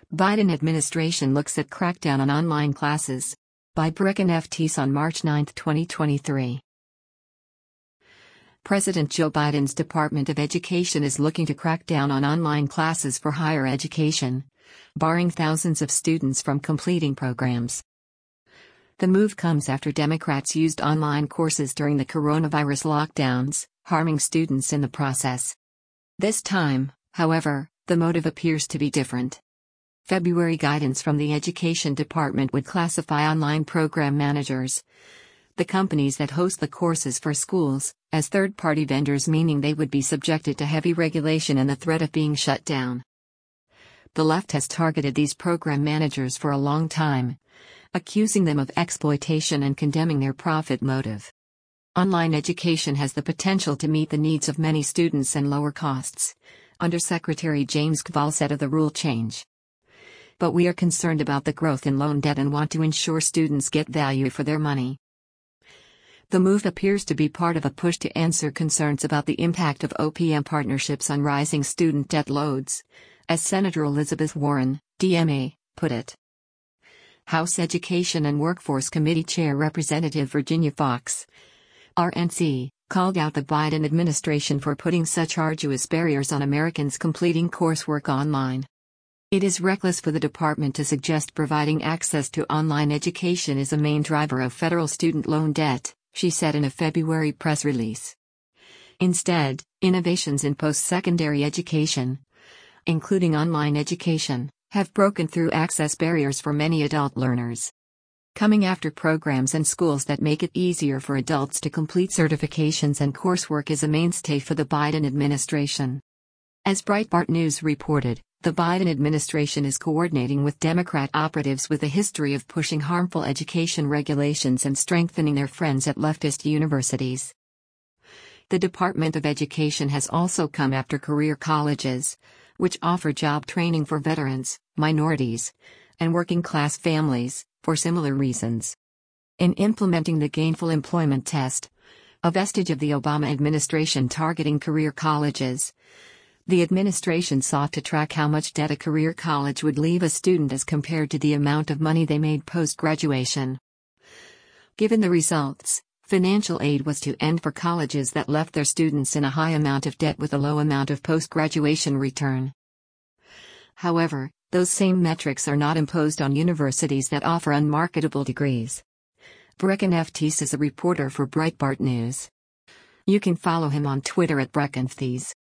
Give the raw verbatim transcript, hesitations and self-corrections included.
Biden administration looks at crackdown on online classes. By Brecken F. Teese on March ninth, twenty twenty-three. President Joe Biden's Department of Education is looking to crack down on online classes for higher education, barring thousands of students from completing programs. The move comes after Democrats used online courses during the coronavirus lockdowns, harming students in the process. This time, however, the motive appears to be different. February guidance from the Education Department would classify online program managers, the companies that host the courses for schools, as third-party vendors, meaning they would be subjected to heavy regulation and the threat of being shut down. The left has targeted these program managers for a long time, accusing them of exploitation and condemning their profit motive. Online education has the potential to meet the needs of many students and lower costs, Undersecretary James Kval said of the rule change. But we are concerned about the growth in loan debt and want to ensure students get value for their money. The move appears to be part of a push to answer concerns about the impact of O P M partnerships on rising student debt loads, as Senator Elizabeth Warren, D M A, put it. House Education and Workforce Committee Chair Representative Virginia Foxx, R N C, called out the Biden administration for putting such arduous barriers on Americans completing coursework online. It is reckless for the department to suggest providing access to online education is a main driver of federal student loan debt, she said in a February press release. Instead, innovations in post-secondary education, including online education, have broken through access barriers for many adult learners. Coming after programs and schools that make it easier for adults to complete certifications and coursework is a mainstay for the Biden administration. As Breitbart News reported, the Biden administration is coordinating with Democrat operatives with a history of pushing harmful education regulations and strengthening their friends at leftist universities. The Department of Education has also come after career colleges, which offer job training for veterans, minorities, and working-class families, for similar reasons. In implementing the gainful employment test, a vestige of the Obama administration targeting career colleges, the administration sought to track how much debt a career college would leave a student as compared to the amount of money they made post-graduation. Given the results, financial aid was to end for colleges that left their students in a high amount of debt with a low amount of post-graduation return. However, those same metrics are not imposed on universities that offer unmarketable degrees. Brecken F. Teese is a reporter for Breitbart News. You can follow him on Twitter at Brecken F. Teese.